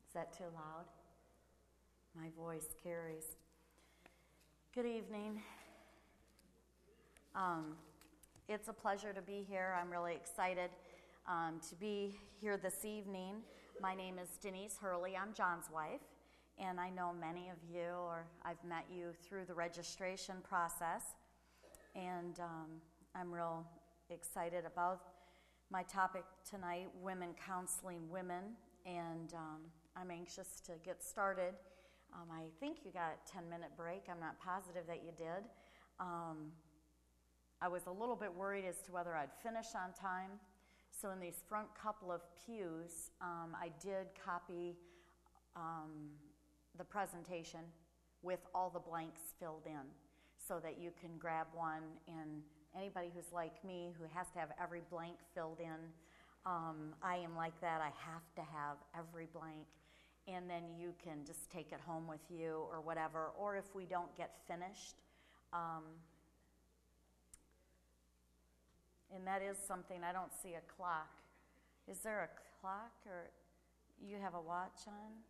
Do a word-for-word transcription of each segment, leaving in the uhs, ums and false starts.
Is that too loud? My voice carries. Good evening. Um, it's a pleasure to be here. I'm really excited um, to be here this evening. My name is Denise Hurley. I'm John's wife, and I know many of you, or I've met you through the registration process, and um, I'm real excited about my topic tonight, women counseling women, and um, I'm anxious to get started. Um, I think you got a ten-minute break. I'm not positive that you did. Um, I was a little bit worried as to whether I'd finish on time. So in these front couple of pews, um, I did copy um, the presentation with all the blanks filled in so that you can grab one. And anybody who's like me who has to have every blank filled in, um, I am like that. I have to have every blank. And then you can just take it home with you or whatever. Or if we don't get finished, um, and that is something, I don't see a clock. Is there a clock or you have a watch on?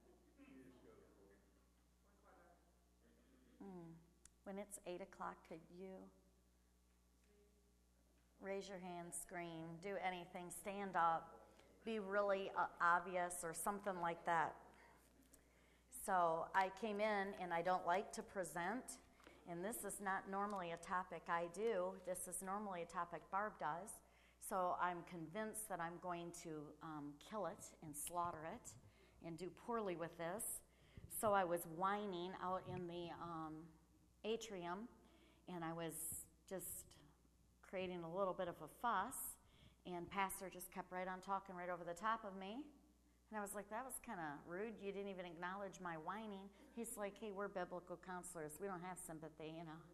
Mm. When it's eight o'clock, could you raise your hand, scream, do anything, stand up, be really uh, obvious or something like that. So I came in and I don't like to present. And this is not normally a topic I do. This is normally a topic Barb does. So I'm convinced that I'm going to um, kill it and slaughter it and do poorly with this. So I was whining out in the um, atrium, and I was just creating a little bit of a fuss, and Pastor just kept right on talking right over the top of me. And I was like, that was kind of rude. You didn't even acknowledge my whining. He's like, hey, we're biblical counselors. We don't have sympathy, you know.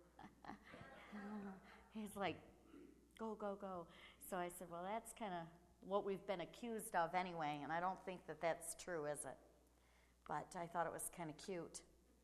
He's like, go, go, go. So I said, well, that's kind of what we've been accused of anyway, and I don't think that that's true, is it? But I thought it was kind of cute.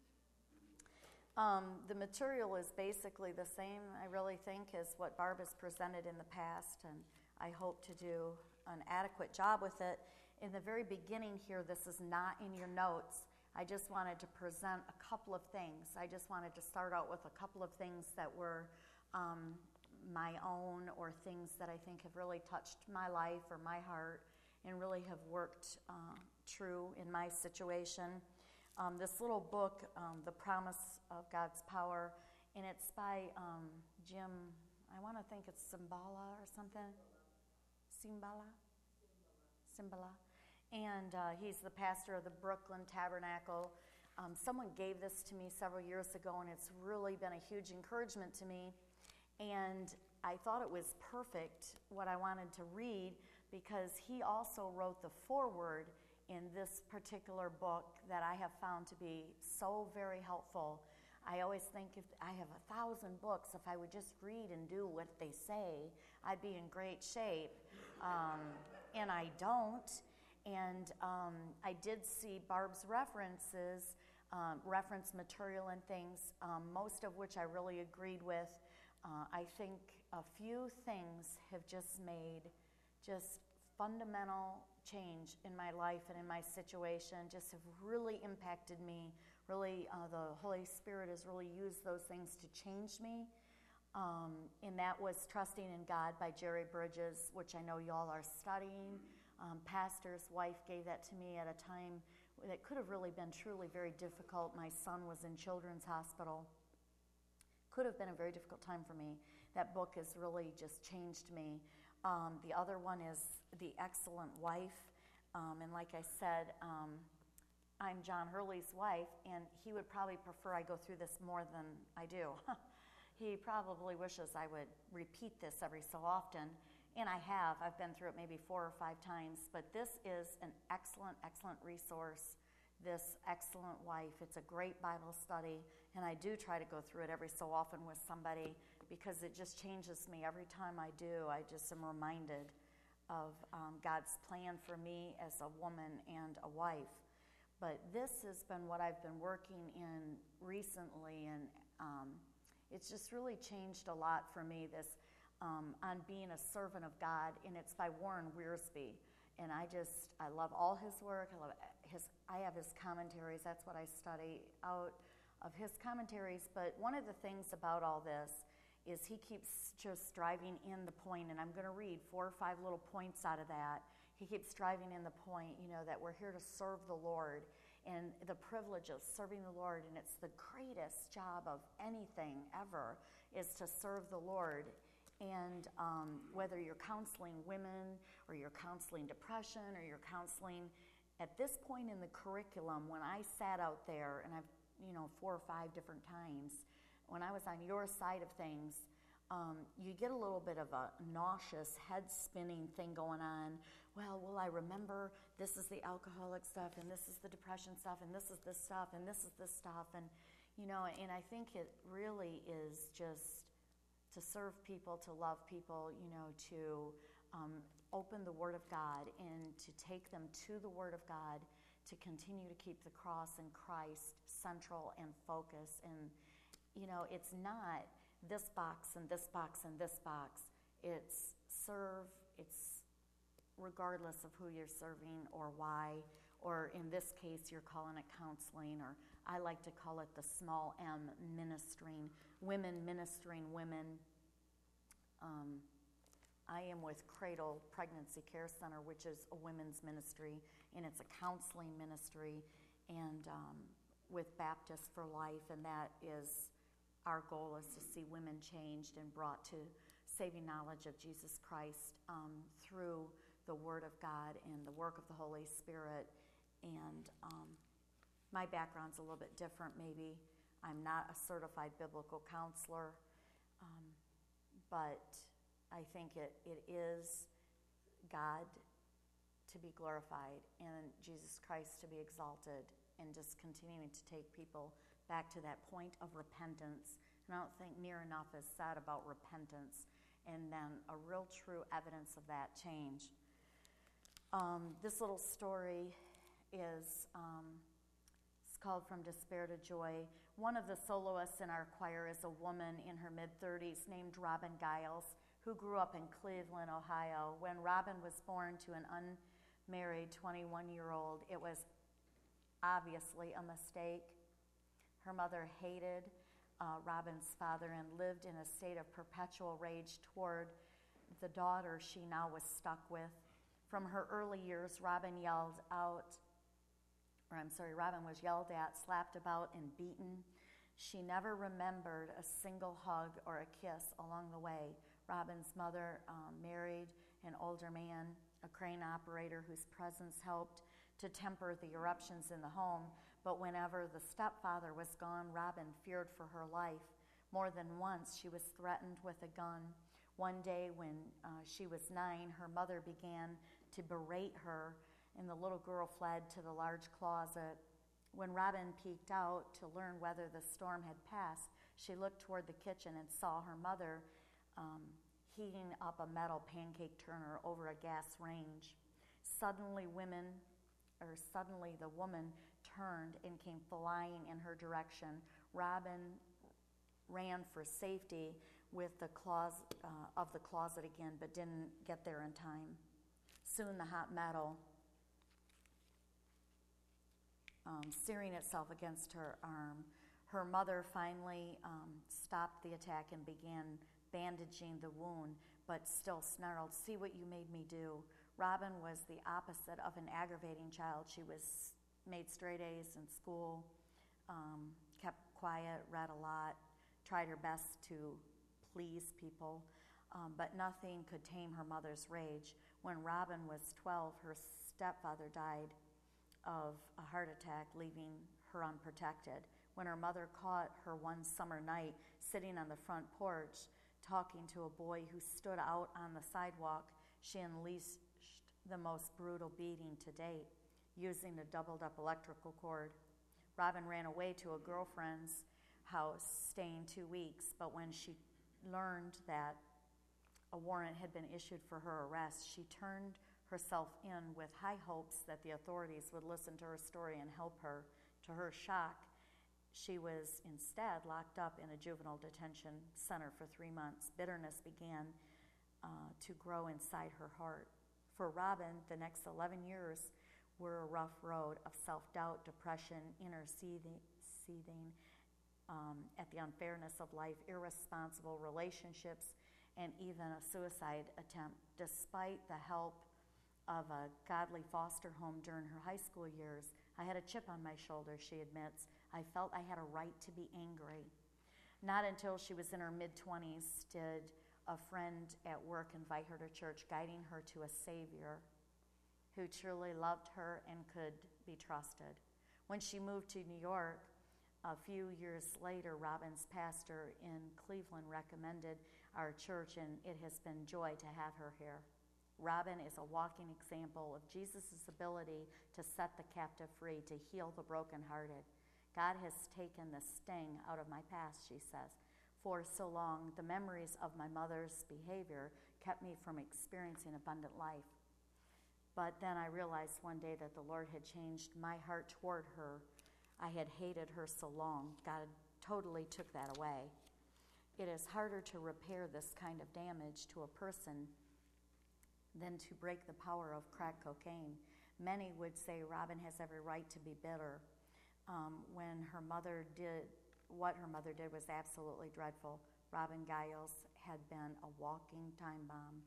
Um, the material is basically the same, I really think, as what Barb has presented in the past, and I hope to do an adequate job with it. In the very beginning here, this is not in your notes. I just wanted to present a couple of things. I just wanted to start out with a couple of things that were um, my own or things that I think have really touched my life or my heart and really have worked uh, true in my situation. Um, this little book, um, The Promise of God's Power, and it's by um, Jim, I want to think it's Cymbala or something. Cymbala? Cymbala. And uh, he's the pastor of the Brooklyn Tabernacle. Um, someone gave this to me several years ago, and it's really been a huge encouragement to me. And I thought it was perfect what I wanted to read because he also wrote the foreword in this particular book that I have found to be so very helpful. I always think if I have a thousand books, if I would just read and do what they say, I'd be in great shape. Um, and I don't. And um, I did see Barb's references, um, reference material and things, um, most of which I really agreed with. Uh, I think a few things have just made just fundamental change in my life and in my situation, just have really impacted me. Really, uh, the Holy Spirit has really used those things to change me. Um, and that was Trusting in God by Jerry Bridges, which I know y'all are studying. Um, pastor's wife gave that to me at a time that could have really been truly very difficult. My son was in Children's Hospital. Could have been a very difficult time for me. That book has really just changed me. Um, the other one is The Excellent Wife. Um, and like I said, um, I'm John Hurley's wife, and he would probably prefer I go through this more than I do. He probably wishes I would repeat this every so often, and I have. I've been through it maybe four or five times, but this is an excellent, excellent resource, This Excellent Wife. It's a great Bible study, and I do try to go through it every so often with somebody because it just changes me. Every time I do, I just am reminded of um, God's plan for me as a woman and a wife. But this has been what I've been working in recently, and um, it's just really changed a lot for me, this um, on being a servant of God, and it's by Warren Wiersbe. And I just, I love all his work. I love his, I have his commentaries. That's what I study out of his commentaries. But one of the things about all this is he keeps just driving in the point, and I'm going to read four or five little points out of that. He keeps driving in the point, you know, that we're here to serve the Lord and the privilege of serving the Lord, and it's the greatest job of anything ever is to serve the Lord. And um, whether you're counseling women or you're counseling depression or you're counseling, at this point in the curriculum, when I sat out there, and I've, you know, four or five different times, when I was on your side of things, um, you get a little bit of a nauseous, head-spinning thing going on. Well, will I remember this is the alcoholic stuff, and this is the depression stuff, and this is this stuff, and this is this stuff, and, you know, and I think it really is just to serve people, to love people, you know, to um, open the Word of God and to take them to the Word of God, to continue to keep the cross and Christ central and focus. And, you know, it's not this box and this box and this box. It's serve, it's regardless of who you're serving or why, or in this case, you're calling it counseling, or I like to call it the small M ministering, women ministering women. Um, I am with Cradle Pregnancy Care Center, which is a women's ministry, and it's a counseling ministry, and um, with Baptist for Life, and that is, our goal is to see women changed and brought to saving knowledge of Jesus Christ um, through the Word of God and the work of the Holy Spirit. And um, my background's a little bit different maybe. I'm not a certified biblical counselor, um, but I think it, it is God to be glorified and Jesus Christ to be exalted, and just continuing to take people back to that point of repentance. And I don't think near enough is said about repentance and then a real true evidence of that change. Um, this little story is um, it's called From Despair to Joy. One of the soloists in our choir is a woman in her mid-thirties named Robin Giles, who grew up in Cleveland, Ohio. When Robin was born to an unmarried twenty-one-year-old, it was obviously a mistake. Her mother hated uh, Robin's father and lived in a state of perpetual rage toward the daughter she now was stuck with. From her early years, Robin yelled out, or I'm sorry, Robin was yelled at, slapped about, and beaten. She never remembered a single hug or a kiss along the way. Robin's mother um, married an older man, a crane operator whose presence helped to temper the eruptions in the home. But whenever the stepfather was gone, Robin feared for her life. More than once, she was threatened with a gun. One day when uh, she was nine, her mother began to berate her, and the little girl fled to the large closet. When Robin peeked out to learn whether the storm had passed, she looked toward the kitchen and saw her mother um, heating up a metal pancake turner over a gas range. Suddenly, women, or suddenly the woman turned and came flying in her direction. Robin ran for safety with the closet, uh, of the closet again, but didn't get there in time. Soon the hot metal um, searing itself against her arm. Her mother finally um, stopped the attack and began bandaging the wound, but still snarled, "See what you made me do." Robin was the opposite of an aggravating child. She was made straight A's in school, um, kept quiet, read a lot, tried her best to please people, um, but nothing could tame her mother's rage. When Robin was twelve, her stepfather died of a heart attack, leaving her unprotected. When her mother caught her one summer night sitting on the front porch talking to a boy who stood out on the sidewalk, she unleashed the most brutal beating to date, using a doubled-up electrical cord. Robin ran away to a girlfriend's house, staying two weeks, but when she learned that a warrant had been issued for her arrest, she turned herself in with high hopes that the authorities would listen to her story and help her. To her shock, she was instead locked up in a juvenile detention center for three months. Bitterness began uh, to grow inside her heart For Robin, the next eleven years were a rough road of self-doubt, depression, inner seething, seething um, at the unfairness of life, irresponsible relationships, and even a suicide attempt. Despite the help of a godly foster home during her high school years, I had a chip on my shoulder, she admits. I felt I had a right to be angry. Not until she was in her mid-twenties did a friend at work invite her to church, guiding her to a Savior who truly loved her and could be trusted. When she moved to New York, a few years later, Robin's pastor in Cleveland recommended our church, and it has been joy to have her here. Robin is a walking example of Jesus' ability to set the captive free, to heal the brokenhearted. God has taken the sting out of my past, she says. For so long, the memories of my mother's behavior kept me from experiencing abundant life. But then I realized one day that the Lord had changed my heart toward her. I had hated her so long. God totally took that away. It is harder to repair this kind of damage to a person than to break the power of crack cocaine. Many would say Robin has every right to be bitter. Um, when her mother did, what her mother did was absolutely dreadful. Robin Giles had been a walking time bomb.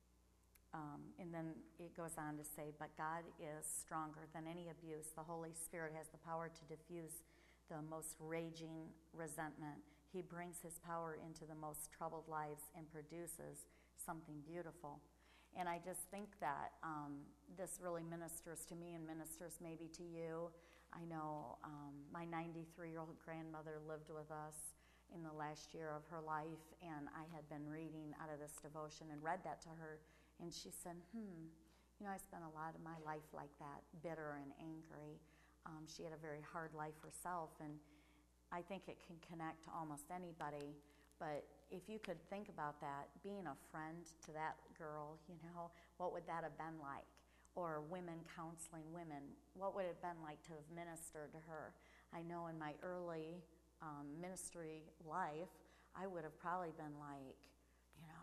Um, and then it goes on to say, but God is stronger than any abuse. The Holy Spirit has the power to diffuse the most raging resentment. He brings his power into the most troubled lives and produces something beautiful. And I just think that um, this really ministers to me and ministers maybe to you. I know um, my ninety-three-year-old grandmother lived with us in the last year of her life, and I had been reading out of this devotion and read that to her. And she said, hmm, you know, I spent a lot of my life like that, bitter and angry. Um, she had a very hard life herself, and I think it can connect to almost anybody. But if you could think about that, being a friend to that girl, you know, what would that have been like? Or women counseling women, what would it have been like to have ministered to her? I know in my early um, ministry life, I would have probably been like, you know,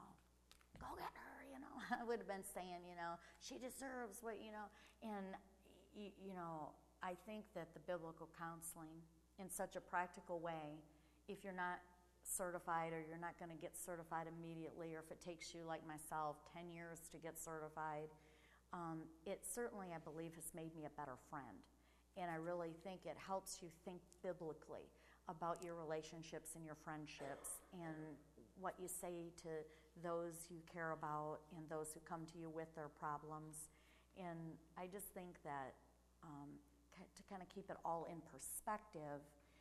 go get her. You know, I would have been saying, you know, she deserves what, you know, and, you, you know, I think that the biblical counseling in such a practical way, if you're not certified or you're not going to get certified immediately, or if it takes you, like myself, ten years to get certified, um, it certainly, I believe, has made me a better friend. And I really think it helps you think biblically about your relationships and your friendships and what you say to those you care about and those who come to you with their problems. And I just think that um, to kind of keep it all in perspective,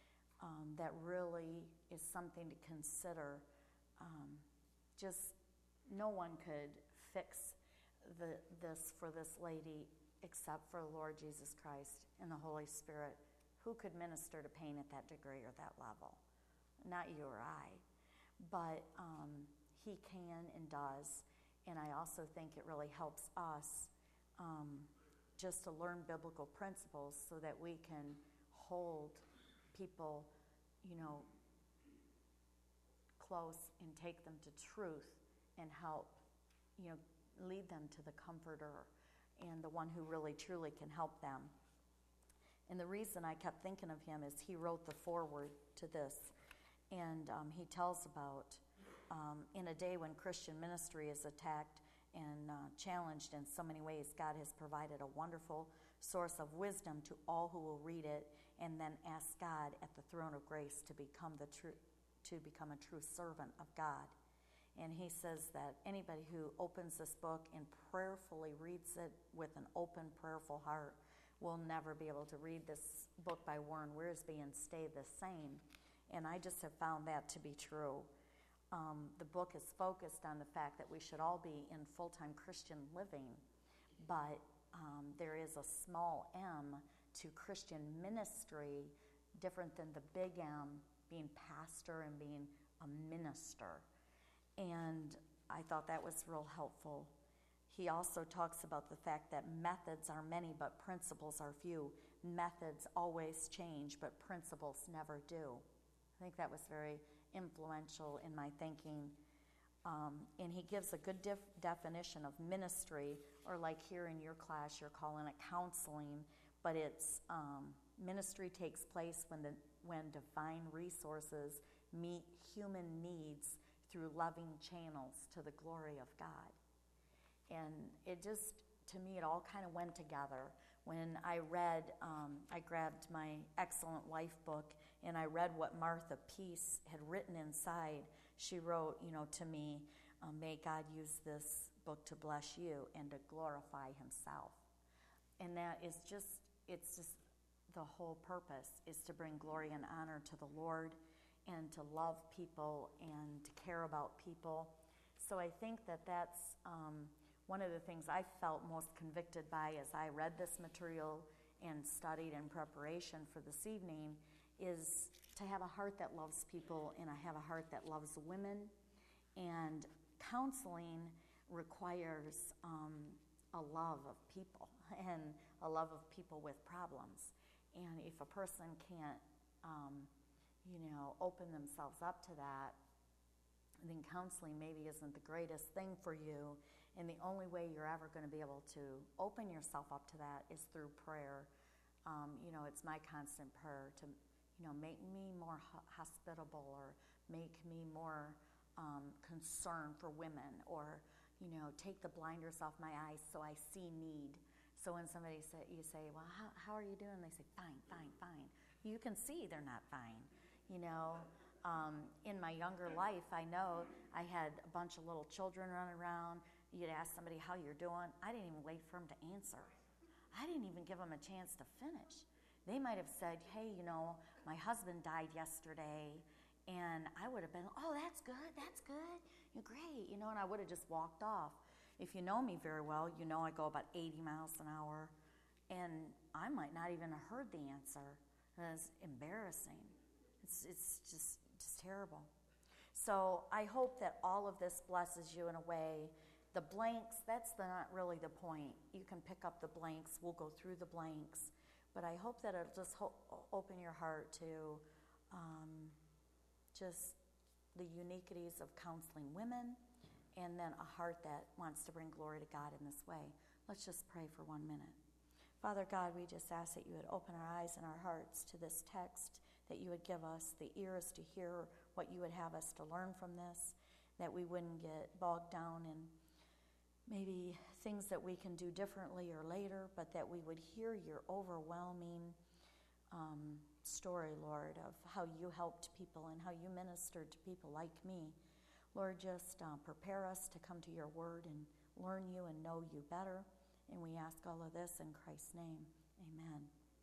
um, that really is something to consider. Um, just no one could fix the, this for this lady except for the Lord Jesus Christ and the Holy Spirit. Who could minister to pain at that degree or that level? Not you or I. But um, he can and does. And I also think it really helps us um, just to learn biblical principles so that we can hold people, you know, close and take them to truth and help, you know, lead them to the comforter and the one who really truly can help them. And the reason I kept thinking of him is he wrote the foreword to this. And um, he tells about um, in a day when Christian ministry is attacked and uh, challenged in so many ways, God has provided a wonderful source of wisdom to all who will read it and then ask God at the throne of grace to become the true, to become a true servant of God. And he says that anybody who opens this book and prayerfully reads it with an open, prayerful heart will never be able to read this book by Warren Wiersbe and stay the same. And I just have found that to be true. Um, the book is focused on the fact that we should all be in full-time Christian living, but um, there is a small m to Christian ministry, different than the big M, being pastor and being a minister. And I thought that was real helpful. He also talks about the fact that methods are many, but principles are few. Methods always change, but principles never do. I think that was very influential in my thinking. Um, and he gives a good def- definition of ministry, or like here in your class, you're calling it counseling, but it's um, ministry takes place when the when divine resources meet human needs through loving channels to the glory of God. And it just, to me, it all kind of went together. When I read, um, I grabbed my Excellent Life book, and I read what Martha Peace had written inside. She wrote, you know, to me, um, may God use this book to bless you and to glorify himself. And that is just, it's just the whole purpose is to bring glory and honor to the Lord and to love people and to care about people. So I think that that's um, one of the things I felt most convicted by as I read this material and studied in preparation for this evening is to have a heart that loves people and I have a heart that loves women. And counseling requires um, a love of people and a love of people with problems. And if a person can't, um, you know, open themselves up to that, then counseling maybe isn't the greatest thing for you. And the only way you're ever going to be able to open yourself up to that is through prayer. Um, you know, it's my constant prayer to, you know, make me more ho- hospitable or make me more um, concerned for women, or, you know, take the blinders off my eyes so I see need. So when somebody say, you say, well, how, how are you doing? They say, fine, fine, fine. You can see they're not fine. You know, um, in my younger life, I know I had a bunch of little children running around. You'd ask somebody how you're doing. I didn't even wait for them to answer. I didn't even give them a chance to finish. They might have said, hey, you know, my husband died yesterday, and I would have been, oh, that's good, that's good, you're great, you know, and I would have just walked off. If you know me very well, you know I go about eighty miles an hour, and I might not even have heard the answer. It's embarrassing. It's it's just, just terrible. So I hope that all of this blesses you in a way. The blanks, that's the, not really the point. You can pick up the blanks. We'll go through the blanks. But I hope that it'll just ho- open your heart to um, just the uniquities of counseling women, and then a heart that wants to bring glory to God in this way. Let's just pray for one minute. Father God, we just ask that you would open our eyes and our hearts to this text, that you would give us the ears to hear what you would have us to learn from this, that we wouldn't get bogged down in maybe things that we can do differently or later, but that we would hear your overwhelming um, story, Lord, of how you helped people and how you ministered to people like me. Lord, just uh, prepare us to come to your word and learn you and know you better. And we ask all of this in Christ's name. Amen.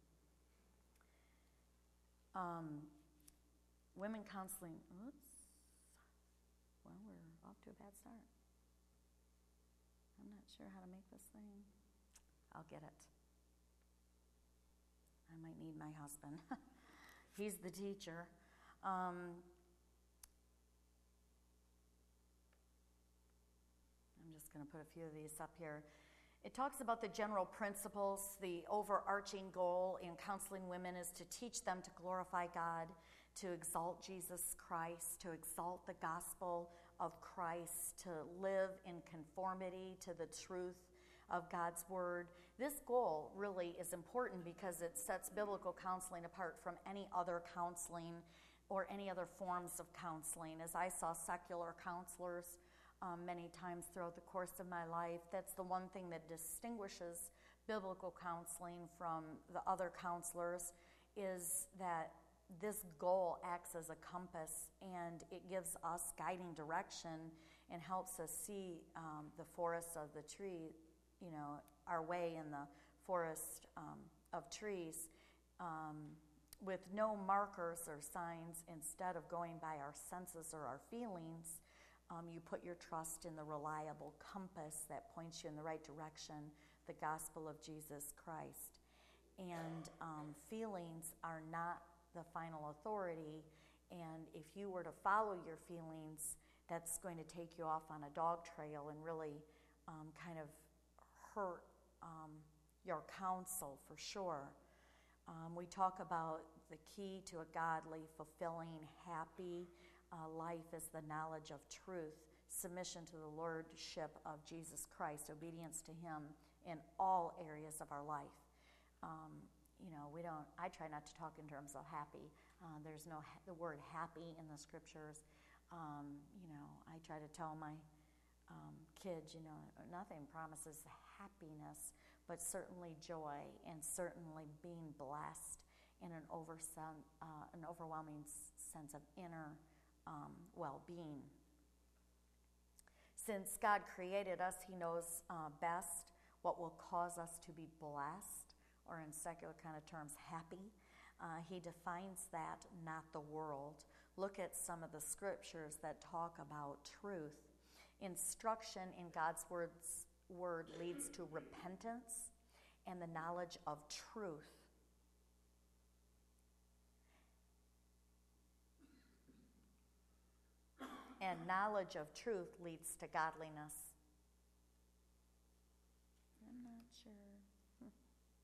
Um, women counseling. Oops. Well, we're off to a bad start. I'm not sure how to make this thing. I'll get it. I might need my husband. He's the teacher. Um, I'm just going to put a few of these up here. It talks about the general principles. The overarching goal in counseling women is to teach them to glorify God, to exalt Jesus Christ, to exalt the gospel of Christ, to live in conformity to the truth of God's word. This goal really is important because it sets biblical counseling apart from any other counseling or any other forms of counseling. As I saw secular counselors um, many times throughout the course of my life, that's the one thing that distinguishes biblical counseling from the other counselors, is that this goal acts as a compass, and it gives us guiding direction and helps us see um, the forest of the tree, you know, our way in the forest um, of trees um, with no markers or signs. Instead of going by our senses or our feelings, um, you put your trust in the reliable compass that points you in the right direction, the gospel of Jesus Christ. And um, feelings are not the final authority, and if you were to follow your feelings, that's going to take you off on a dog trail and really um, kind of hurt um, your counsel for sure. Um, we talk about the key to a godly, fulfilling, happy uh, life is the knowledge of truth. submission to the lordship of Jesus Christ, obedience to him in all areas of our life. Um, you know, we don't, I try not to talk in terms of happy. Uh, there's no, ha- the word happy in the scriptures. Um, you know, I try to tell my um, kids, you know, nothing promises happiness, but certainly joy and certainly being blessed in an, over, uh, an overwhelming sense of inner um, well-being. Since God created us, he knows uh, best what will cause us to be blessed, or in secular kind of terms, happy. Uh, he defines that, not the world. Look at some of the scriptures that talk about truth. Instruction in God's words, word leads to repentance and the knowledge of truth. And knowledge of truth leads to godliness. I'm not sure. Hmm.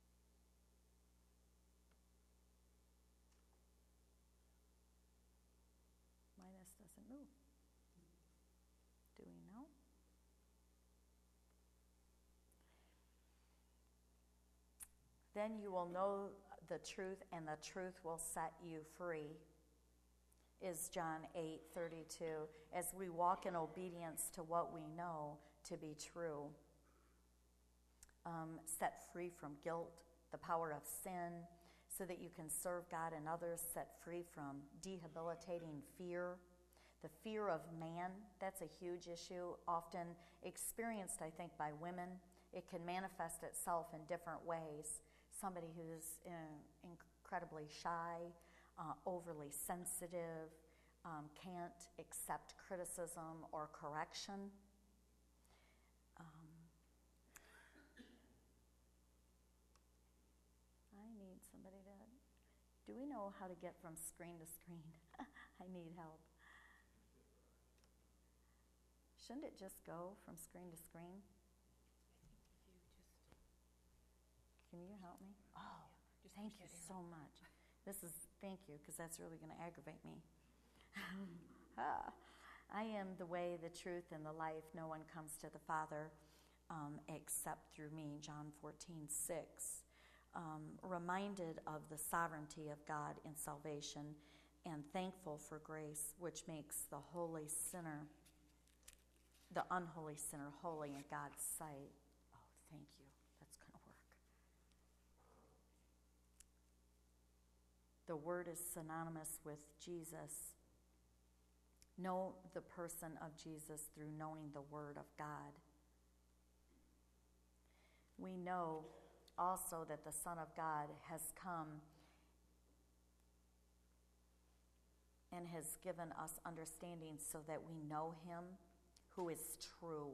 Minus doesn't move. Do we know? Then you will know the truth, and the truth will set you free, is John eight thirty-two, as we walk in obedience to what we know to be true. Um, set free from guilt, the power of sin, so that you can serve God and others, set free from debilitating fear. The fear of man, that's a huge issue, often experienced, I think, by women. It can manifest itself in different ways. Somebody who's uh, incredibly shy, uh, overly sensitive, um, can't accept criticism or correction. Um, I need somebody to, do we know how to get from screen to screen? I need help. Shouldn't it just go from screen to screen? Can you help me? Oh, thank you so much. This is, thank you, because that's really going to aggravate me. ah, I am the way, the truth, and the life. No one comes to the Father um, except through me, John fourteen six. Um, reminded of the sovereignty of God in salvation and thankful for grace, which makes the holy sinner, the unholy sinner, holy in God's sight. Oh, thank you. That's going to work. The word is synonymous with Jesus. Know the person of Jesus through knowing the word of God. We know also that the Son of God has come and has given us understanding so that we know him who is true.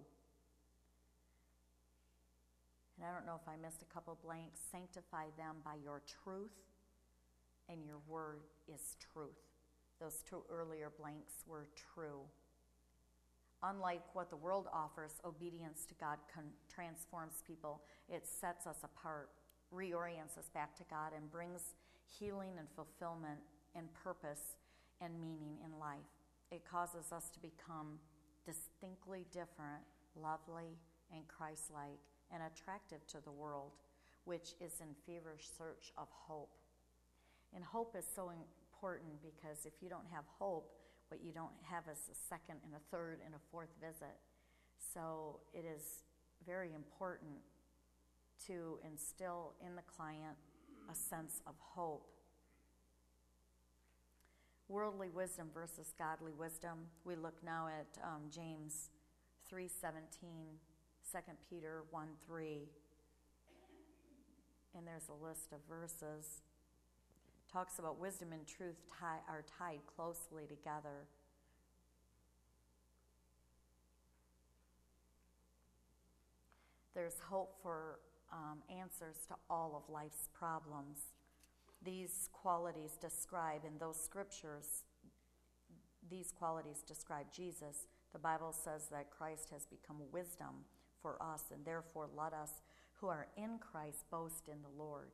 And I don't know if I missed a couple blanks. Sanctify them by your truth, and your word is truth. Those two earlier blanks were true. Unlike what the world offers, obedience to God con- transforms people. It sets us apart, reorients us back to God, and brings healing and fulfillment and purpose and meaning in life. It causes us to become distinctly different, lovely, and Christ-like, and attractive to the world, which is in feverish search of hope. And hope is so important because if you don't have hope, what you don't have is a second and a third and a fourth visit. So it is very important to instill in the client a sense of hope. Worldly wisdom versus godly wisdom. We look now at um, James three seventeen, Second Peter one three, and there's a list of verses. Talks about wisdom and truth tie, are tied closely together. There's hope for um, answers to all of life's problems. These qualities describe in those scriptures, these qualities describe Jesus. The Bible says that Christ has become wisdom for us, and therefore let us who are in Christ boast in the Lord.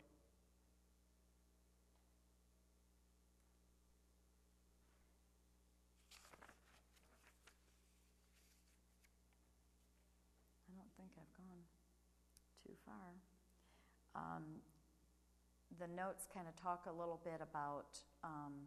think I've gone too far. Um, the notes kind of talk a little bit about um,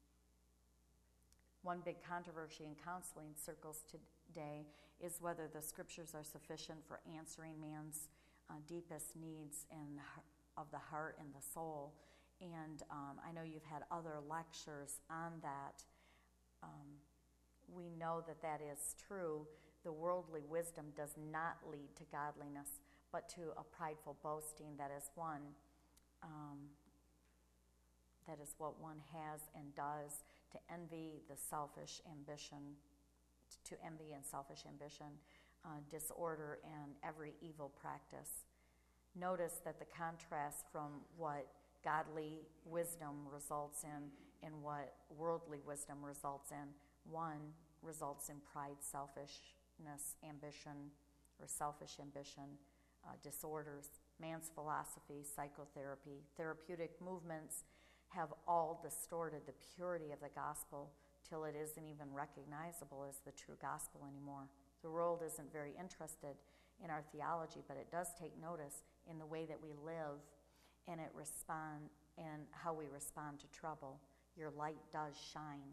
one big controversy in counseling circles today is whether the scriptures are sufficient for answering man's uh, deepest needs and of the heart and the soul. And um, I know you've had other lectures on that. Um, we know that that is true. The worldly wisdom does not lead to godliness, but to a prideful boasting that is one, um, that is what one has and does, to envy the selfish ambition, to envy and selfish ambition, uh, disorder, and every evil practice. Notice that the contrast from what godly wisdom results in and what worldly wisdom results in. One results in pride, selfishness, ambition, or selfish ambition, uh, disorders. Man's philosophy, psychotherapy, therapeutic movements have all distorted the purity of the gospel till it isn't even recognizable as the true gospel anymore. The world isn't very interested in our theology, but it does take notice in the way that we live and it respond and how we respond to trouble. Your light does shine.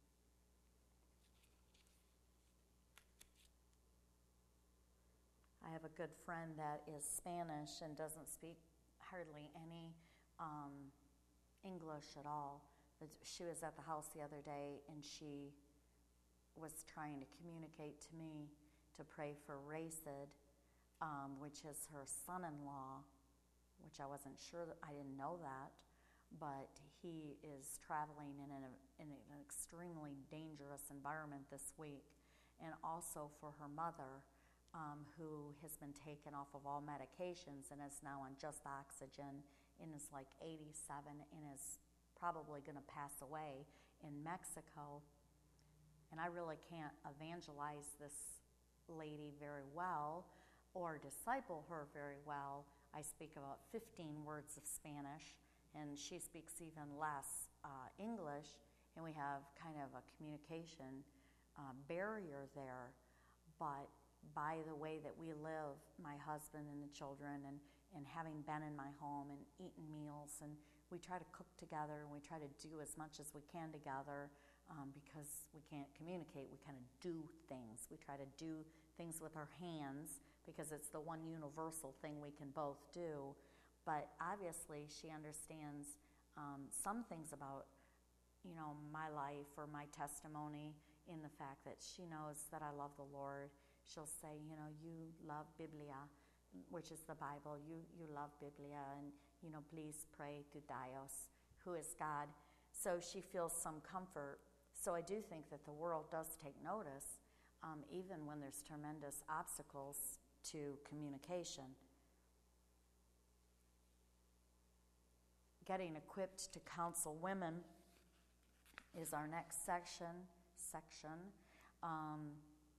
I have a good friend that is Spanish and doesn't speak hardly any um, English at all. But she was at the house the other day and she was trying to communicate to me to pray for Racid, um, which is her son-in-law, which I wasn't sure, that, I didn't know that, but he is traveling in an, in an extremely dangerous environment this week. And also for her mother, um, who has been taken off of all medications and is now on just oxygen and is like eighty-seven and is probably going to pass away in Mexico. And I really can't evangelize this lady very well or disciple her very well. I speak about fifteen words of Spanish, and she speaks even less uh, English, and we have kind of a communication uh, barrier there. But by the way that we live, my husband and the children, and, and having been in my home and eaten meals, and we try to cook together, and we try to do as much as we can together um, because we can't communicate. We kind of do things. We try to do things with our hands because it's the one universal thing we can both do. But obviously she understands um, some things about, you know, my life or my testimony in the fact that she knows that I love the Lord. She'll say, you know, you love Biblia, which is the Bible. You you love Biblia, and, you know, please pray to Dios, who is God. So she feels some comfort. So I do think that the world does take notice, um, even when there's tremendous obstacles to communication. Getting equipped to counsel women is our next section. Section. Um,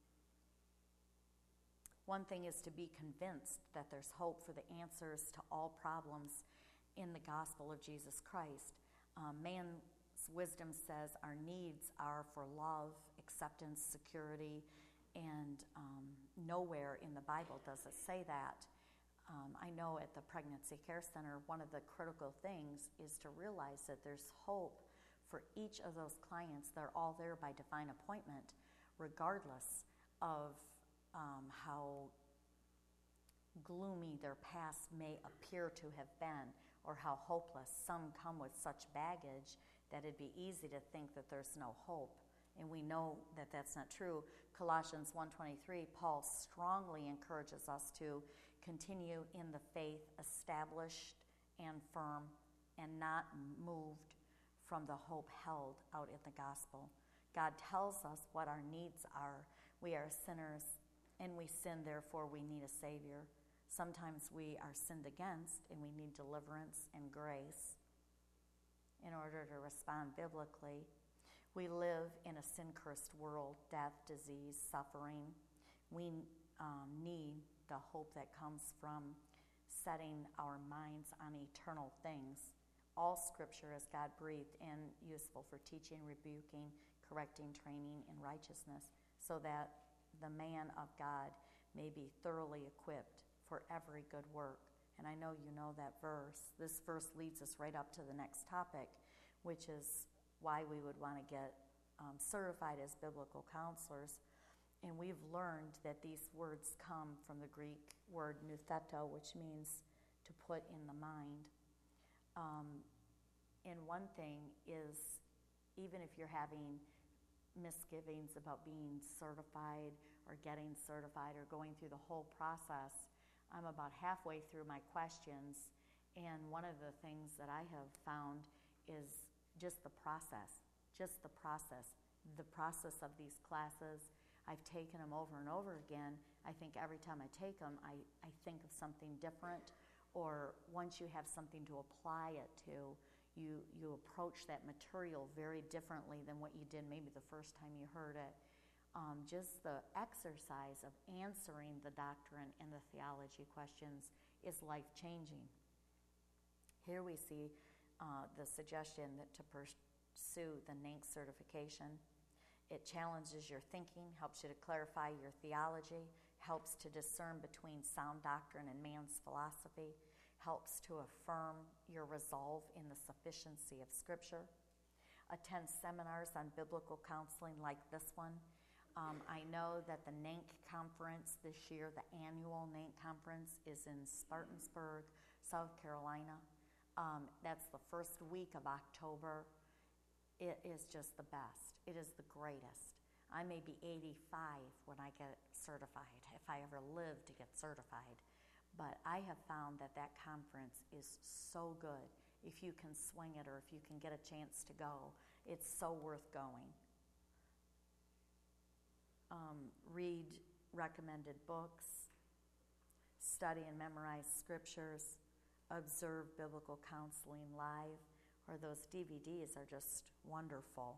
One thing is to be convinced that there's hope for the answers to all problems in the gospel of Jesus Christ. Um, man's wisdom says our needs are for love, acceptance, security, and um, nowhere in the Bible does it say that. Um, I know at the Pregnancy Care Center, one of the critical things is to realize that there's hope for each of those clients. They're all there by divine appointment, regardless of Um, how gloomy their past may appear to have been or how hopeless. Some come with such baggage that it'd be easy to think that there's no hope, and we know that that's not true. Colossians one twenty-three, Paul strongly encourages us to continue in the faith, established and firm, and not moved from the hope held out in the gospel. God tells us what our needs are. We are sinners, and we sin, therefore we need a Savior. Sometimes we are sinned against, and we need deliverance and grace in order to respond biblically. We live in a sin-cursed world, death, disease, suffering. We um, need the hope that comes from setting our minds on eternal things. All Scripture is God-breathed and useful for teaching, rebuking, correcting, training in righteousness, so that the man of God may be thoroughly equipped for every good work. And I know you know that verse. This verse leads us right up to the next topic, which is why we would want to get um, certified as biblical counselors. And we've learned that these words come from the Greek word noutheto, which means to put in the mind. Um, and one thing is, even if you're having misgivings about being certified or getting certified or going through the whole process, I'm about halfway through my questions, and one of the things that I have found is just the process, just the process, the process of these classes. I've taken them over and over again. I think every time I take them, I, I think of something different, or once you have something to apply it to, you, you approach that material very differently than what you did maybe the first time you heard it. Um, just the exercise of answering the doctrine and the theology questions is life-changing. Here we see uh, the suggestion that to pursue the N A N C certification. It challenges your thinking, helps you to clarify your theology, helps to discern between sound doctrine and man's philosophy, helps to affirm your resolve in the sufficiency of Scripture. Attend seminars on biblical counseling like this one. Um, I know that the N A N C conference this year, the annual N A N C conference, is in Spartanburg, South Carolina. Um, that's the first week of October. It is just the best. It is the greatest. I may be eighty-five when I get certified, if I ever live to get certified. But I have found that that conference is so good. If you can swing it, or if you can get a chance to go, it's so worth going. Um, read recommended books, study and memorize scriptures, observe biblical counseling live, or those D V Ds are just wonderful.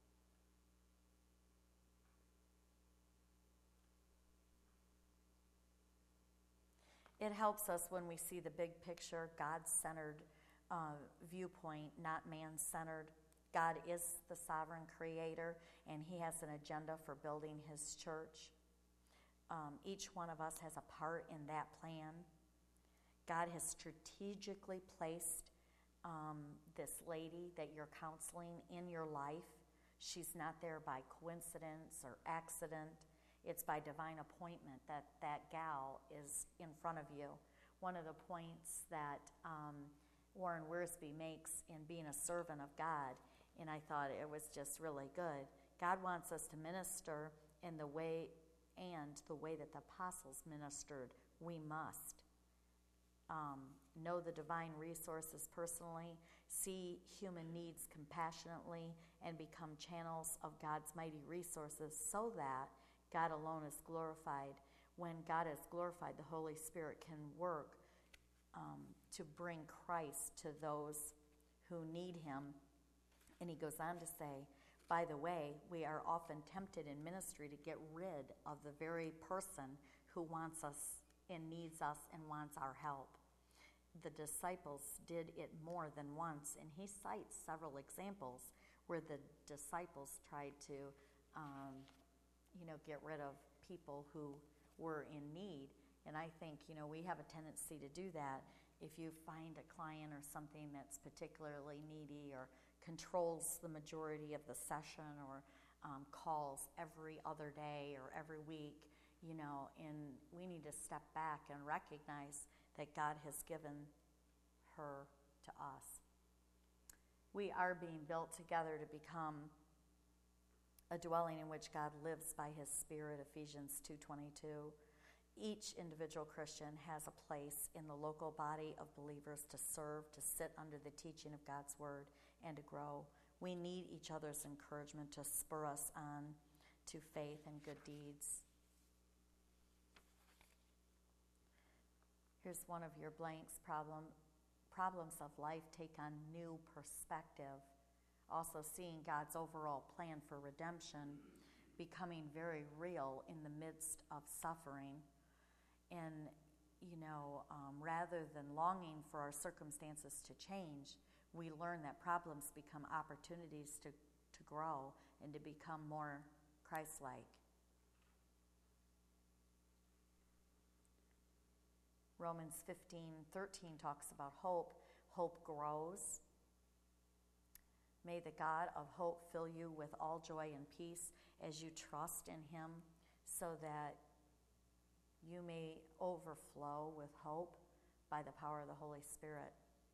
It helps us when we see the big picture, God-centered uh, viewpoint, not man-centered. God is the sovereign creator, and he has an agenda for building his church. Um, each one of us has a part in that plan. God has strategically placed um, this lady that you're counseling in your life. She's not there by coincidence or accident. It's by divine appointment that that gal is in front of you. One of the points that um, Warren Wiersbe makes in being a servant of God, and I thought it was just really good. God wants us to minister in the way and the way that the apostles ministered. We must um, know the divine resources personally, see human needs compassionately, and become channels of God's mighty resources so that God alone is glorified. When God is glorified, the Holy Spirit can work um, to bring Christ to those who need him. And he goes on to say, by the way, we are often tempted in ministry to get rid of the very person who wants us and needs us and wants our help. The disciples did it more than once, and he cites several examples where the disciples tried to um, you know, get rid of people who were in need. And I think, you know, we have a tendency to do that. If you find a client or something that's particularly needy or controls the majority of the session or um, calls every other day or every week, you know, and we need to step back and recognize that God has given her to us. We are being built together to become a dwelling in which God lives by his Spirit, Ephesians two twenty-two. Each individual Christian has a place in the local body of believers to serve, to sit under the teaching of God's word, and to grow. We need each other's encouragement to spur us on to faith and good deeds. Here's one of your blanks. Problem, problems of life take on new perspective. Also seeing God's overall plan for redemption becoming very real in the midst of suffering. And, you know, um, rather than longing for our circumstances to change, we learn that problems become opportunities to, to grow and to become more Christ-like. Romans fifteen thirteen talks about hope. Hope grows. May the God of hope fill you with all joy and peace as you trust in him, so that you may overflow with hope by the power of the Holy Spirit.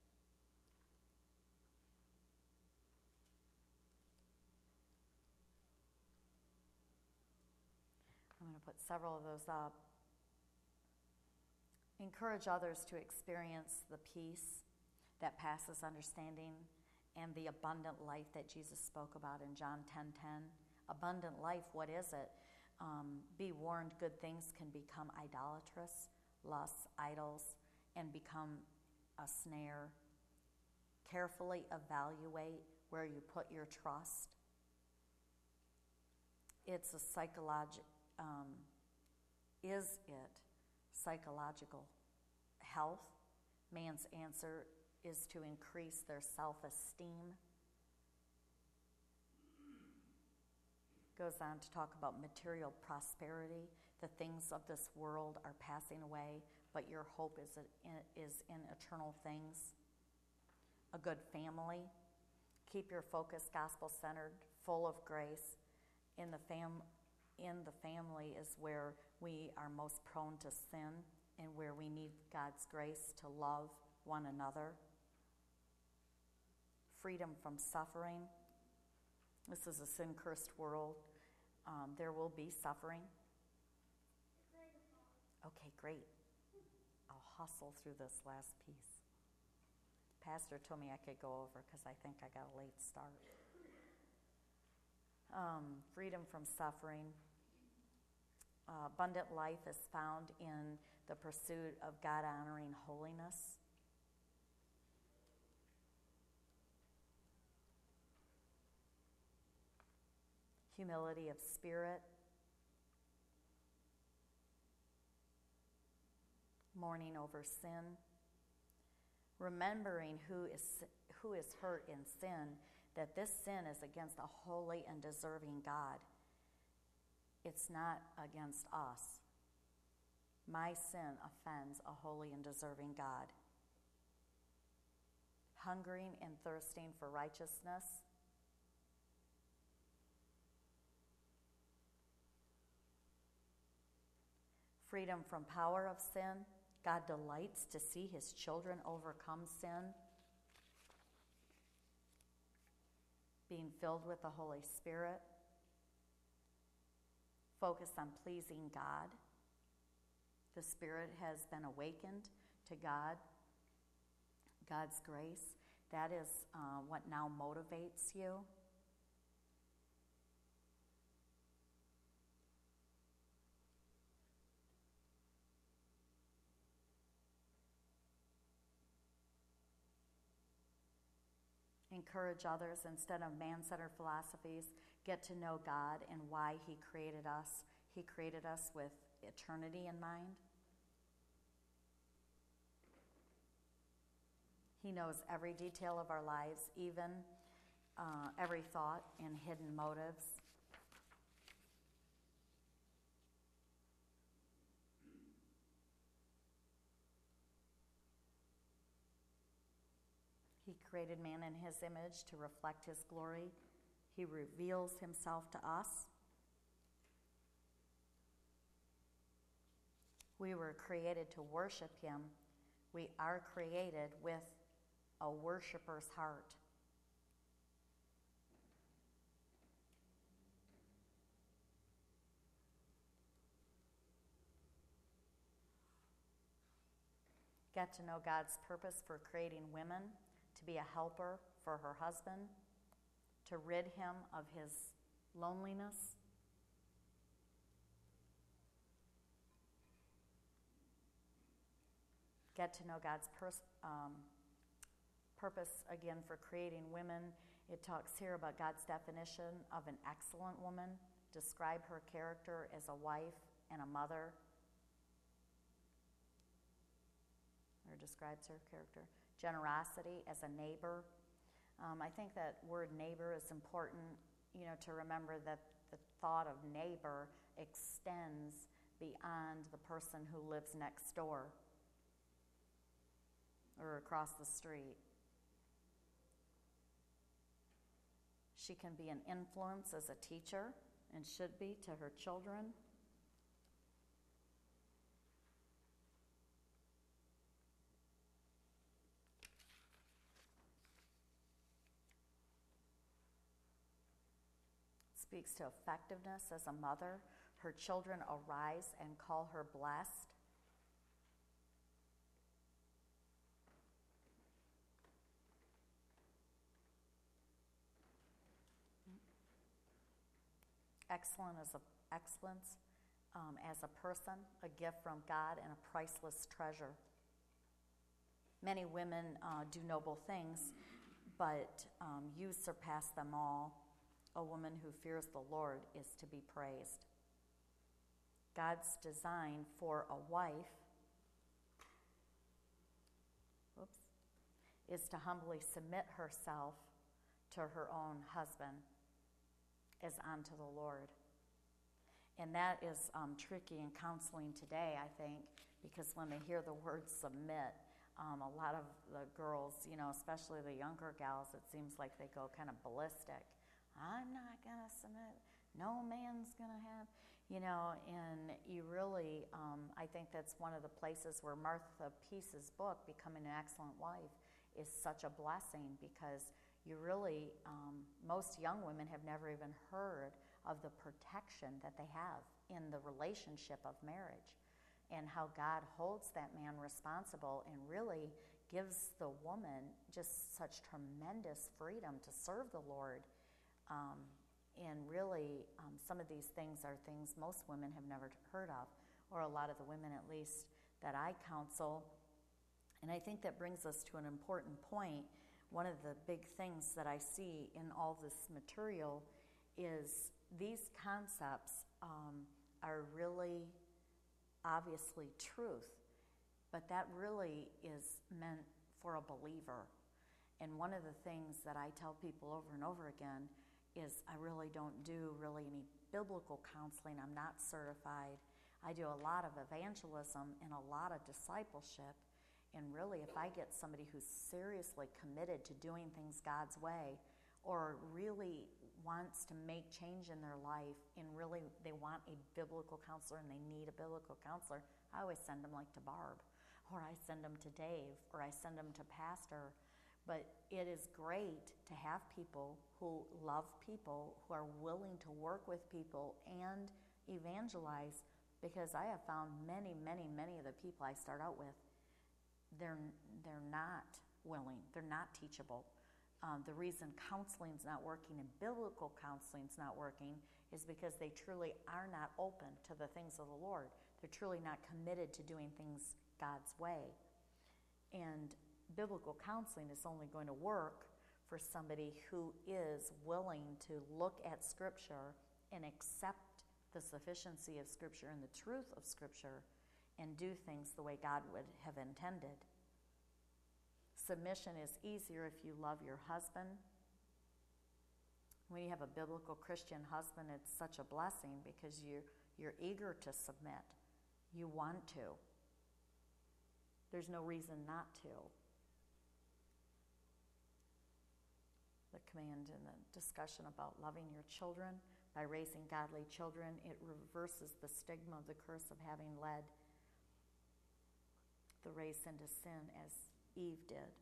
I'm going to put several of those up. Encourage others to experience the peace that passes understanding and the abundant life that Jesus spoke about in John ten ten. Abundant life, what is it? Um, be warned, good things can become idolatrous, lusts, idols, and become a snare. Carefully evaluate where you put your trust. It's a psychological, um, is it psychological health? Man's answer is to increase their self-esteem. Goes on to talk about material prosperity. The things of this world are passing away, but your hope is in, is in eternal things. A good family. Keep your focus gospel-centered, full of grace. In the fam, in the family is where we are most prone to sin and where we need God's grace to love one another. Freedom from suffering. This is a sin-cursed world. Um, there will be suffering. Okay, great. I'll hustle through this last piece. Pastor told me I could go over because I think I got a late start. Um, freedom from suffering. Uh, abundant life is found in the pursuit of God-honoring holiness. Humility of spirit. Mourning over sin. Remembering who is who is hurt in sin, that this sin is against a holy and deserving God. It's not against us. My sin offends a holy and deserving God. Hungering and thirsting for righteousness. Freedom from power of sin. God delights to see his children overcome sin. Being filled with the Holy Spirit. Focus on pleasing God. The Spirit has been awakened to God, God's grace. That is uh, what now motivates you. Encourage others instead of man-centered philosophies. Get to know God and why he created us. He created us with eternity in mind. He knows every detail of our lives, even uh, every thought and hidden motives. He created man in his image to reflect his glory. He reveals himself to us. We were created to worship him. We are created with a worshiper's heart. Get to know God's purpose for creating women, to be a helper for her husband, to rid him of his loneliness. Get to know God's pers- um, purpose, again, for creating women. It talks here about God's definition of an excellent woman. Describe her character as a wife and a mother. Or describes her character. Generosity as a neighbor. Um, I think that word neighbor is important, you know, to remember that the thought of neighbor extends beyond the person who lives next door. or across the street. She can be an influence as a teacher and should be to her children. Speaks to effectiveness as a mother. Her children arise and call her blessed. Excellent as a, excellence um, as a person, a gift from God, and a priceless treasure. Many women uh, do noble things, but um, you surpass them all. A woman who fears the Lord is to be praised. God's design for a wife oops, is to humbly submit herself to her own husband as unto the Lord. And that is um, tricky in counseling today, I think, because when they hear the word submit, um, a lot of the girls, you know, especially the younger gals, it seems like they go kind of ballistic. I'm not going to submit. No man's going to have, you know, and you really, um, I think that's one of the places where Martha Peace's book, Becoming an Excellent Wife, is such a blessing, because you really, um, most young women have never even heard of the protection that they have in the relationship of marriage, and how God holds that man responsible and really gives the woman just such tremendous freedom to serve the Lord. Um, and really, um, some of these things are things most women have never heard of, or a lot of the women, at least, that I counsel. And I think that brings us to an important point. One of the big things that I see in all this material is these concepts um, are really obviously truth, but that really is meant for a believer. And one of the things that I tell people over and over again is I really don't do really any biblical counseling. I'm not certified. I do a lot of evangelism and a lot of discipleship. And really, if I get somebody who's seriously committed to doing things God's way, or really wants to make change in their life, and really they want a biblical counselor and they need a biblical counselor, I always send them like to Barb, or I send them to Dave, or I send them to Pastor. But it is great to have people who love people, who are willing to work with people and evangelize, because I have found many, many, many of the people I start out with, they're they're not willing, they're not teachable. Um, the reason counseling's not working and biblical counseling's not working is because they truly are not open to the things of the Lord. They're truly not committed to doing things God's way. And biblical counseling is only going to work for somebody who is willing to look at Scripture and accept the sufficiency of Scripture and the truth of Scripture and do things the way God would have intended. Submission is easier if you love your husband. When you have a biblical Christian husband, it's such a blessing because you're, you're eager to submit. You want to. There's no reason not to. The command in the discussion about loving your children by raising godly children, it reverses the stigma of the curse of having led the race into sin as Eve did.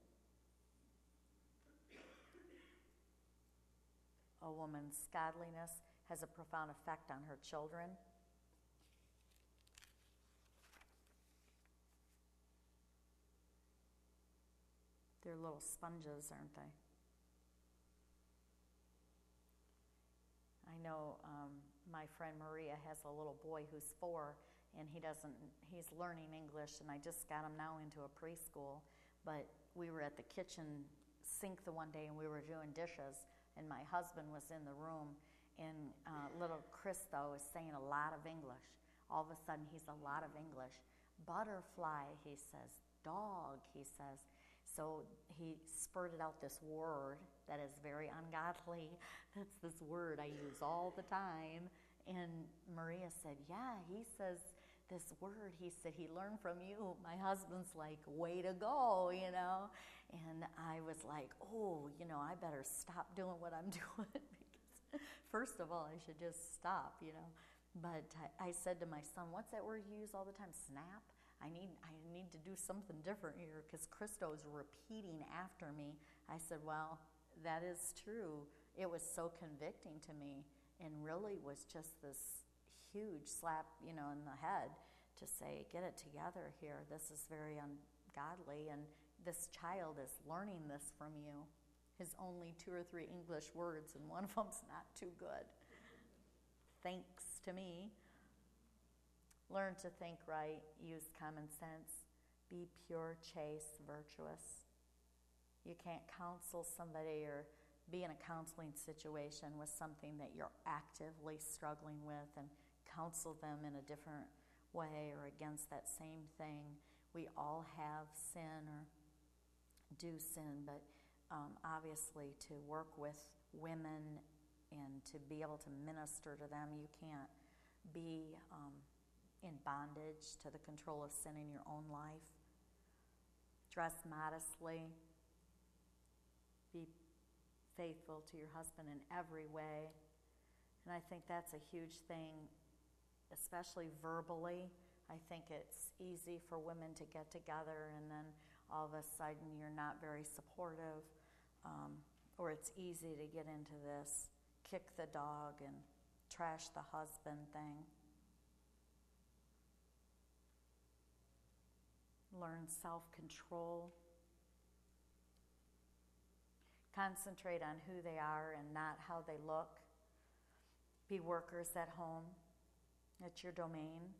A woman's godliness has a profound effect on her children. They're little sponges, aren't they? I know um, my friend Maria has a little boy who's four, and he doesn't, he's learning English, and I just got him now into a preschool. But we were at the kitchen sink the one day, and we were doing dishes, and my husband was in the room, and uh, little Chris, though, is saying a lot of English. All of a sudden, he's a lot of English. Butterfly, he says. Dog, he says. So he spurted out this word that is very ungodly. That's this word I use all the time. And Maria said, yeah, he says this word he said he learned from you. My husband's like, way to go, you know. And I was like, oh, you know, I better stop doing what I'm doing because first of all, I should just stop, you know. But I, I said to my son, what's that word you use all the time? Snap? I need I need to do something different here because Christo's repeating after me. I said, well, that is true. It was so convicting to me and really was just this huge slap, you know, in the head to say, get it together here. This is very ungodly, and this child is learning this from you. His only two or three English words, and one of them's not too good. Thanks to me. Learn to think right, use common sense, be pure, chaste, virtuous. You can't counsel somebody or be in a counseling situation with something that you're actively struggling with and counsel them in a different way or against that same thing. We all have sin or do sin, but um, obviously to work with women and to be able to minister to them, you can't be um, in bondage to the control of sin in your own life. Dress modestly. Be faithful to your husband in every way. And I think that's a huge thing, especially verbally. I think it's easy for women to get together and then all of a sudden you're not very supportive, um, or it's easy to get into this kick the dog and trash the husband thing. Learn self-control. Concentrate on who they are and not how they look. Be workers at home. It's your domain.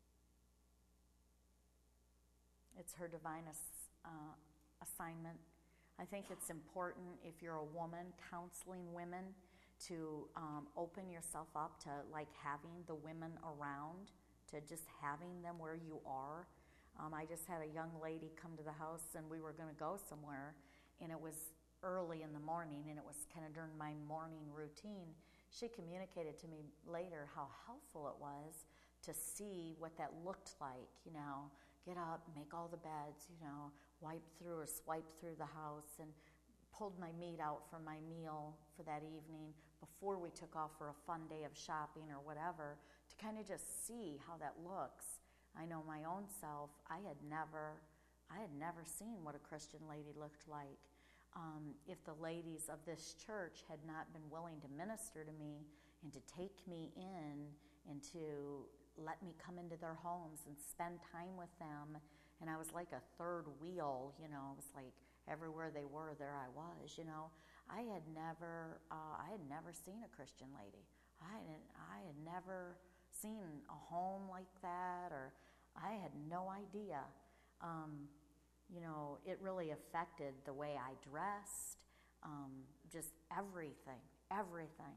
It's her divine ass, uh, assignment. I think it's important if you're a woman counseling women to um, open yourself up to like having the women around, to just having them where you are. Um, I just had a young lady come to the house and we were going to go somewhere, and it was early in the morning and it was kind of during my morning routine. She communicated to me later how helpful it was to see what that looked like, you know, get up, make all the beds, you know, wipe through or swipe through the house, and pulled my meat out for my meal for that evening before we took off for a fun day of shopping or whatever, to kind of just see how that looks. I know my own self, I had never, I had never seen what a Christian lady looked like. Um, if the ladies of this church had not been willing to minister to me and to take me in and to let me come into their homes and spend time with them, and I was like a third wheel, you know, it was like everywhere they were, there I was, you know. I had never, uh, I had never seen a Christian lady. I had, I had never seen a home like that, or I had no idea. Um, you know, it really affected the way I dressed, um, just everything, everything.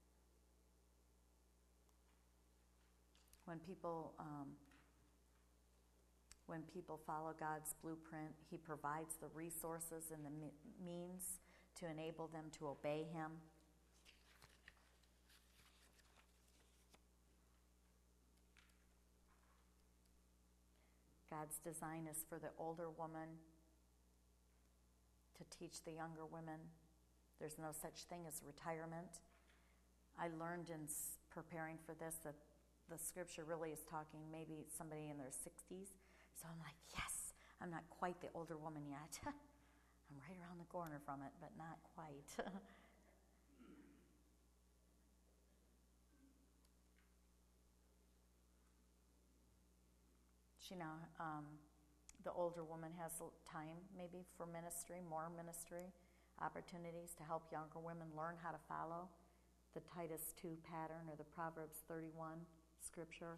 When people, um, when people follow God's blueprint, He provides the resources and the me- means to enable them to obey Him. God's design is for the older woman to teach the younger women. There's no such thing as retirement. I learned in preparing for this that the scripture really is talking maybe somebody in their sixties. So I'm like, yes, I'm not quite the older woman yet. I'm right around the corner from it, but not quite. You know, um, the older woman has time maybe for ministry, more ministry, opportunities to help younger women learn how to follow the Titus two pattern or the Proverbs thirty-one scripture.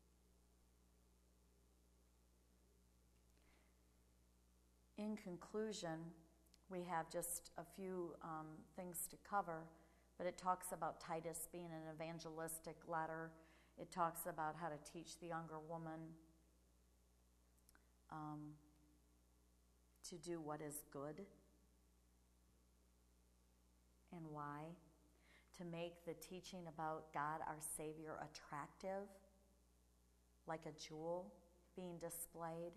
In conclusion, we have just a few um, things to cover, but it talks about Titus being an evangelistic letter. It talks about how to teach the younger woman Um, to do what is good and why, to make the teaching about God our Savior attractive, like a jewel being displayed.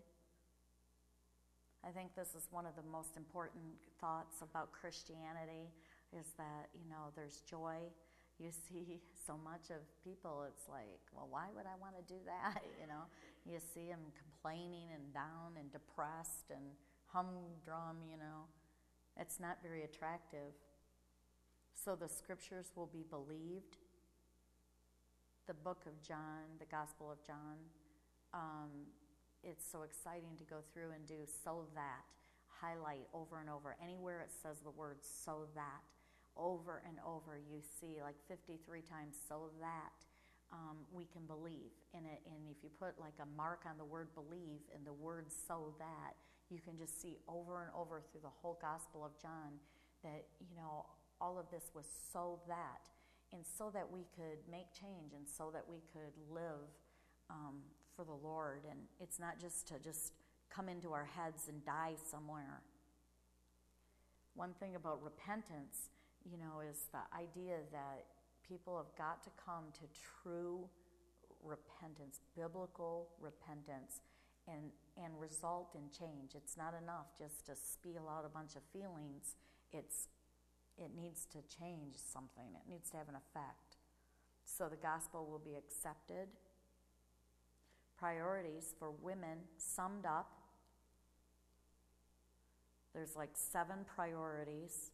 I think this is one of the most important thoughts about Christianity, is that, you know, there's joy. You see so much of people, it's like, well, why would I want to do that? You know, you see them complaining and down and depressed and humdrum, you know. It's not very attractive. So the scriptures will be believed. The book of John, the Gospel of John, um, it's so exciting to go through and do so that, highlight over and over. Anywhere it says the word so that, over and over you see like fifty-three times so that um, we can believe in it. And if you put like a mark on the word believe and the word so that, you can just see over and over through the whole Gospel of John that, you know, all of this was so that, and so that we could make change, and so that we could live um, for the Lord. And it's not just to just come into our heads and die somewhere. One thing about repentance, you know, is the idea that people have got to come to true repentance, biblical repentance, and, and result in change. It's not enough just to spiel out a bunch of feelings. It's It needs to change something. It needs to have an effect. So the gospel will be accepted. Priorities for women summed up. There's like seven priorities.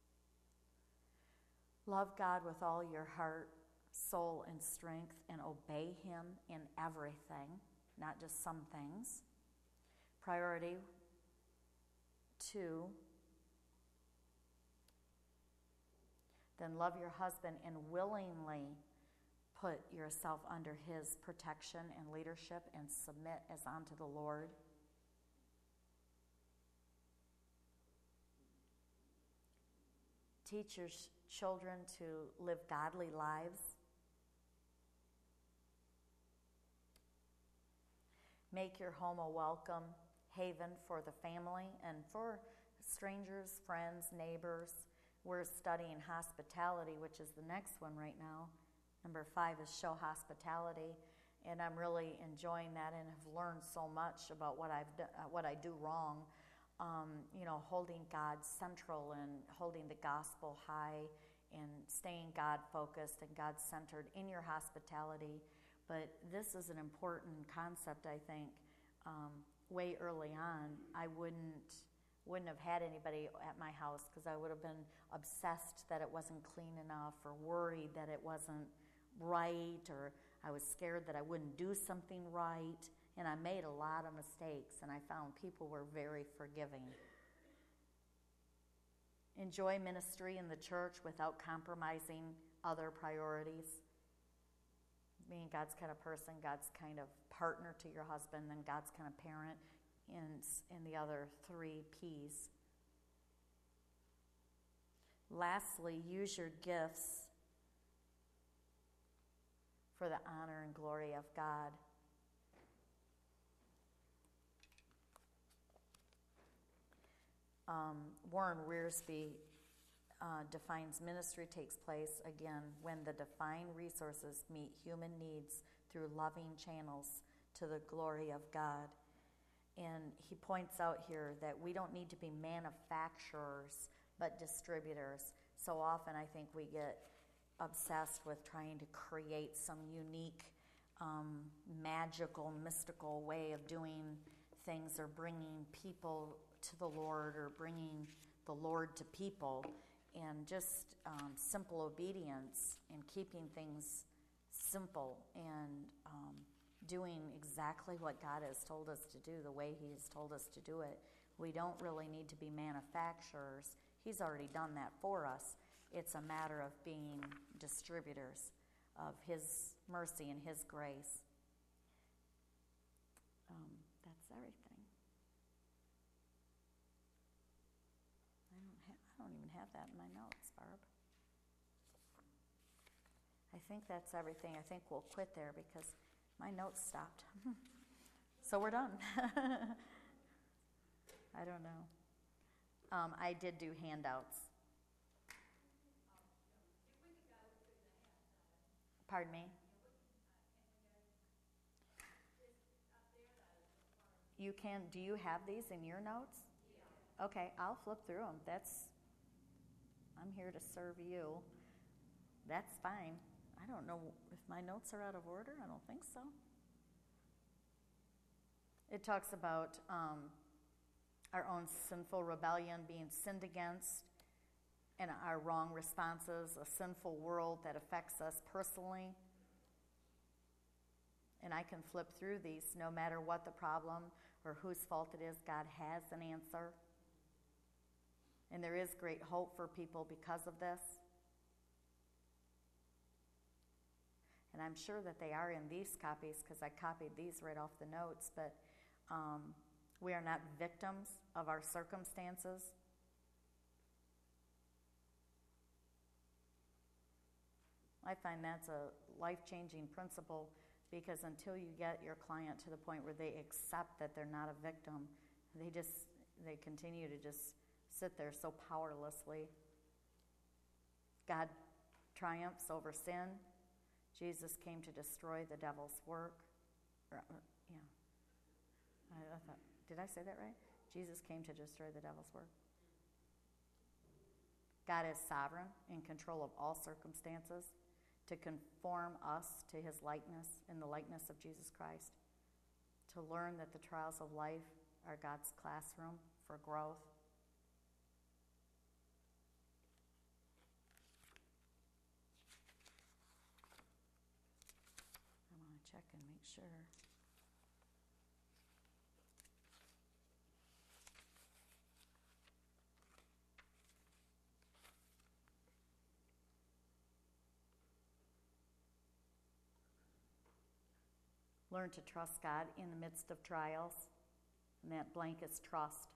Love God with all your heart, soul, and strength, and obey Him in everything, not just some things. Priority two, then love your husband and willingly put yourself under his protection and leadership and submit as unto the Lord. Teach your sh- children to live godly lives. Make your home a welcome haven for the family and for strangers, friends, neighbors. We're studying hospitality, which is the next one right now. Number five is show hospitality, and I'm really enjoying that and have learned so much about what I've do, uh, what I do wrong. Um, you know, holding God central and holding the gospel high and staying God-focused and God-centered in your hospitality. But this is an important concept, I think. Um, way early on, I wouldn't wouldn't have had anybody at my house because I would have been obsessed that it wasn't clean enough, or worried that it wasn't right, or I was scared that I wouldn't do something right. And I made a lot of mistakes, and I found people were very forgiving. Enjoy ministry in the church without compromising other priorities. Being God's kind of person, God's kind of partner to your husband, and God's kind of parent in, in the other three P's. Lastly, use your gifts for the honor and glory of God. Um, Warren Wiersbe uh, defines ministry takes place, again, when the divine resources meet human needs through loving channels to the glory of God. And he points out here that we don't need to be manufacturers, but distributors. So often I think we get obsessed with trying to create some unique, um, magical, mystical way of doing things, or bringing people to the Lord, or bringing the Lord to people, and just um, simple obedience and keeping things simple and um, doing exactly what God has told us to do, the way He has told us to do it. We don't really need to be manufacturers. He's already done that for us. It's a matter of being distributors of His mercy and His grace. Um, that's everything. I don't, ha- I don't even have that in my notes, Barb. I think that's everything. I think we'll quit there because my notes stopped. So we're done. I don't know. Um, I did do handouts. Pardon me? you can, do you have these in your notes? Yeah. Okay, I'll flip through them. That's, I'm here to serve you. That's fine. I don't know if my notes are out of order. I don't think so. It talks about um, our own sinful rebellion being sinned against and our wrong responses, a sinful world that affects us personally. And I can flip through these no matter what the problem or whose fault it is. God has an answer. And there is great hope for people because of this. And I'm sure that they are in these copies because I copied these right off the notes. But um, we are not victims of our circumstances. I find that's a life-changing principle, because until you get your client to the point where they accept that they're not a victim, they just, they continue to just sit there so powerlessly. God triumphs over sin. Jesus came to destroy the devil's work. Or, uh, yeah. I, I thought, did I say that right? Jesus came to destroy the devil's work. God is sovereign, in control of all circumstances, to conform us to his likeness, in the likeness of Jesus Christ, to learn that the trials of life are God's classroom for growth. I want to check and make sure. Learn to trust God in the midst of trials, and that blank is trust.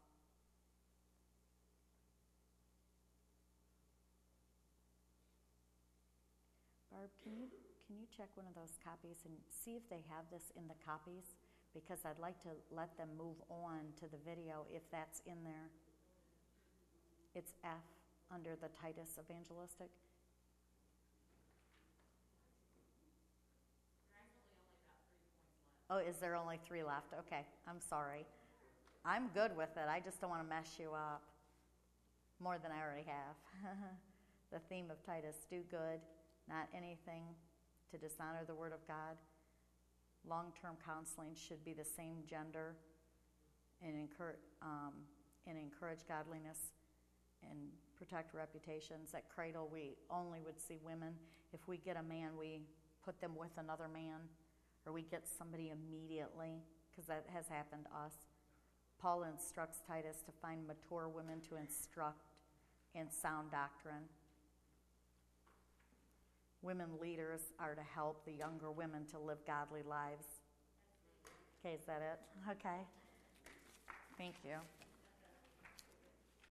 Barb, can you can you check one of those copies and see if they have this in the copies? Because I'd like to let them move on to the video if that's in there. It's F under the Titus Evangelistic. Oh, is there only three left? Okay, I'm sorry. I'm good with it. I just don't want to mess you up more than I already have. The theme of Titus, do good, not anything to dishonor the word of God. Long-term counseling should be the same gender, and encourage, um, and encourage godliness and protect reputations. At Cradle, we only would see women. If we get a man, we put them with another man, or we get somebody immediately, because that has happened to us. Paul instructs Titus to find mature women to instruct in sound doctrine. Women leaders are to help the younger women to live godly lives. Okay, is that it? Okay. Thank you.